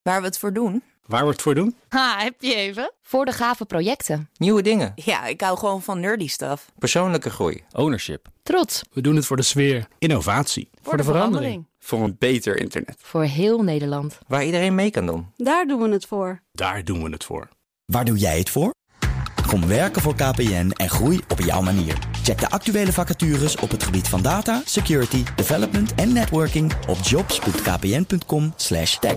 Waar we het voor doen? Waar we het voor doen? Ha, heb je even? Voor de gave projecten. Nieuwe dingen. Ja, ik hou gewoon van nerdy stuff. Persoonlijke groei. Ownership. Trots. We doen het voor de sfeer. Innovatie. Voor de verandering. Voor een beter internet. Voor heel Nederland. Waar iedereen mee kan doen. Daar doen we het voor. Daar doen we het voor. Waar doe jij het voor? Kom werken voor KPN en groei op jouw manier. Check de actuele vacatures op het gebied van data, security, development en networking op jobs.kpn.com/tech.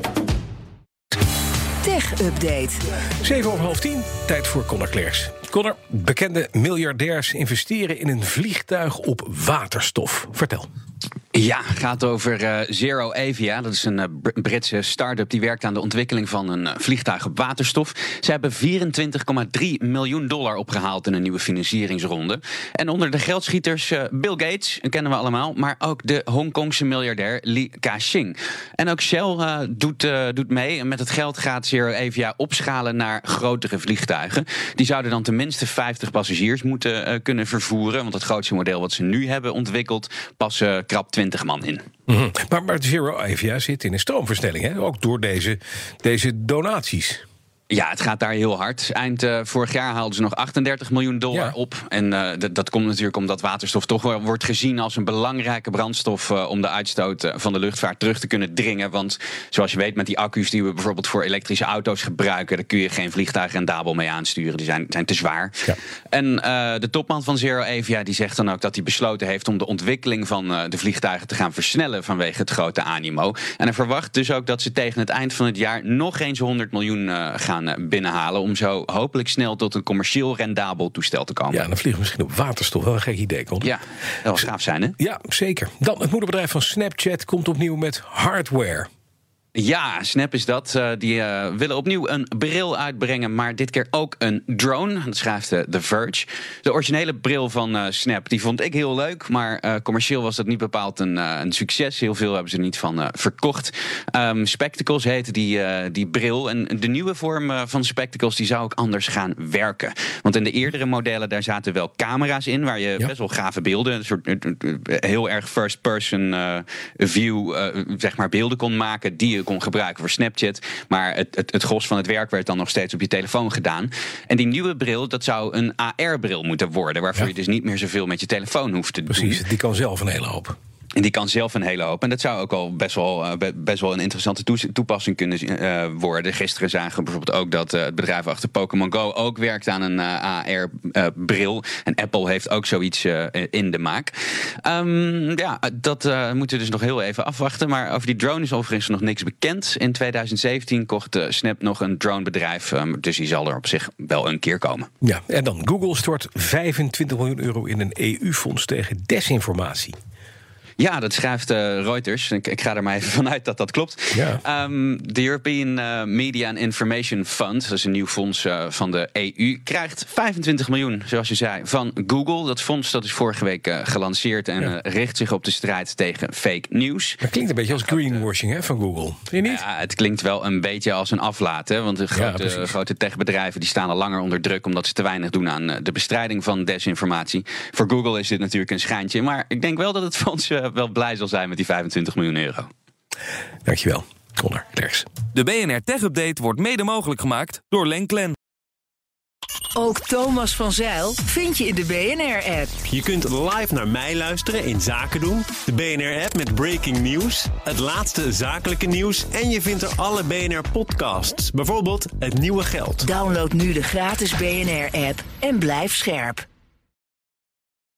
Tech Update. 7:30, tijd voor Connor Klerks. Connor, bekende miljardairs investeren in een vliegtuig op waterstof. Vertel. Ja, het gaat over Zero Avia. Dat is een Britse start-up die werkt aan de ontwikkeling van een vliegtuig op waterstof. Ze hebben $24,3 miljoen opgehaald in een nieuwe financieringsronde. En onder de geldschieters Bill Gates, kennen we allemaal, maar ook de Hongkongse miljardair Li Ka-shing. En ook Shell doet mee. En met het geld gaat Zero Avia opschalen naar grotere vliegtuigen. Die zouden dan tenminste 50 passagiers moeten kunnen vervoeren. Want het grootste model wat ze nu hebben ontwikkeld passen krap 20 man in. Mm-hmm. Maar Zero Avia zit in een stroomversnelling, hè? Ook door deze donaties. Ja, het gaat daar heel hard. Eind vorig jaar haalden ze nog $38 miljoen op. En dat komt natuurlijk omdat waterstof toch wel wordt gezien als een belangrijke brandstof om de uitstoot van de luchtvaart terug te kunnen dringen. Want zoals je weet, met die accu's die we bijvoorbeeld voor elektrische auto's gebruiken, daar kun je geen vliegtuig rendabel mee aansturen. Die zijn te zwaar. Ja. En de topman van Zero Avia die zegt dan ook dat hij besloten heeft om de ontwikkeling van de vliegtuigen te gaan versnellen vanwege het grote animo. En hij verwacht dus ook dat ze tegen het eind van het jaar nog eens 100 miljoen gaan binnenhalen om zo hopelijk snel tot een commercieel rendabel toestel te komen. Ja, dan vliegen we misschien op waterstof. Wel een gek idee, Con. Ja, dat zou gaaf zijn, hè? Ja, zeker. Dan, het moederbedrijf van Snapchat komt opnieuw met hardware. Ja, Snap is dat. Die willen opnieuw een bril uitbrengen, maar dit keer ook een drone. Dat schrijft The Verge. De originele bril van Snap, die vond ik heel leuk, maar commercieel was dat niet bepaald een succes. Heel veel hebben ze er niet van verkocht. Spectacles heette die bril. En de nieuwe vorm van Spectacles die zou ook anders gaan werken. Want in de eerdere modellen, daar zaten wel camera's in, waar je best wel gave beelden, een soort heel erg first-person view, zeg maar, beelden kon maken die je kon gebruiken voor Snapchat. Maar het gros van het werk werd dan nog steeds op je telefoon gedaan. En die nieuwe bril, dat zou een AR-bril moeten worden, waarvoor je dus niet meer zoveel met je telefoon hoeft te doen. Precies, die kan zelf een hele hoop. En die kan zelf een hele hoop. En dat zou ook al best wel een interessante toepassing kunnen worden. Gisteren zagen we bijvoorbeeld ook dat het bedrijf achter Pokémon Go ook werkt aan een AR-bril. En Apple heeft ook zoiets in de maak. Dat moeten we dus nog heel even afwachten. Maar over die drone is overigens nog niks bekend. In 2017 kocht Snap nog een dronebedrijf. Dus die zal er op zich wel een keer komen. Ja, en dan Google stort €25 miljoen in een EU-fonds tegen desinformatie. Ja, dat schrijft Reuters. Ik ga er maar even vanuit dat klopt. Ja. De European Media and Information Fund, dat is een nieuw fonds van de EU, krijgt 25 miljoen, zoals je zei, van Google. Dat fonds dat is vorige week gelanceerd en richt zich op de strijd tegen fake news. Dat klinkt een beetje als greenwashing, hè, van Google. Vind je niet? Ja, het klinkt wel een beetje als een aflaat. Hè, want de grote techbedrijven die staan al langer onder druk omdat ze te weinig doen aan de bestrijding van desinformatie. Voor Google is dit natuurlijk een schijntje. Maar ik denk wel dat het fonds wel blij zal zijn met die €25 miljoen. Dankjewel, Connor Klerks. De BNR Tech Update wordt mede mogelijk gemaakt door Lenklen. Ook Thomas van Zijl vind je in de BNR-app. Je kunt live naar mij luisteren in Zaken doen. De BNR-app met breaking news, het laatste zakelijke nieuws en je vindt er alle BNR-podcasts. Bijvoorbeeld Het Nieuwe Geld. Download nu de gratis BNR-app en blijf scherp.